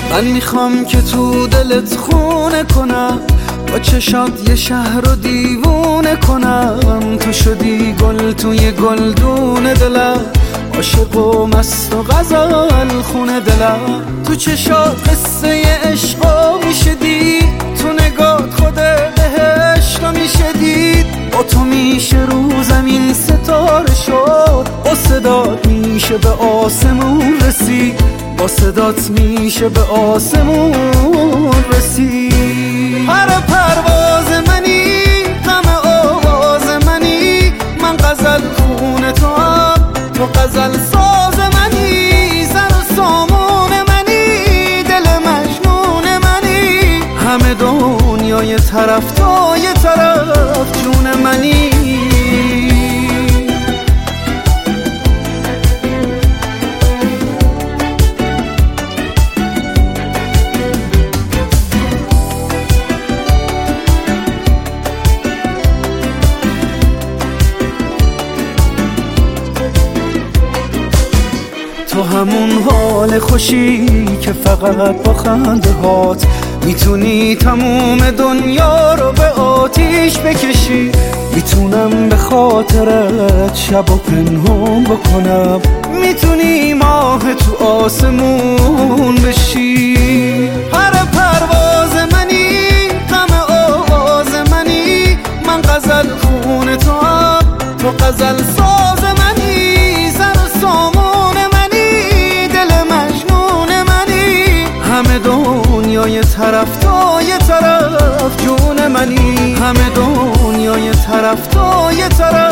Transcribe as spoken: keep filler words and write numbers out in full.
من میخوام که تو دلت خونه کنم، با چشات یه شهر رو دیوونه کنم. تو شدی گل توی گلدون دلم، عاشق و مست و غزل خونه دلم. تو چشات قصه عشقا میشه دید، تو نگات خود بهشت رو میشه دید. با تو میشه رو زمین ستاره شد، با صدات میشه به آسمون رسید، با صدات میشه به آسمون رسید. هر پرواز منی، غم آواز منی، من غزل خون تو هم، تو غزل ساز منی. زر و سامون منی، دل مجنون منی، همه دنیای طرف تا یه طرف جون منی. تو همون حال خوشی که فقط با خنده هات میتونی تموم دنیا رو به آتیش بکشی. میتونم به خاطرت شب و پنهون بکنم، میتونی ماه تو آسمون بشی. هر پرواز منی، غم آواز منی، من غزل خون تو هم، تو غزل ساز منی. زر و سامون منی، دل مجنون منی، همه دنیای طرف تا یه طرف جون منی، همه دنیای طرف تا یه طرف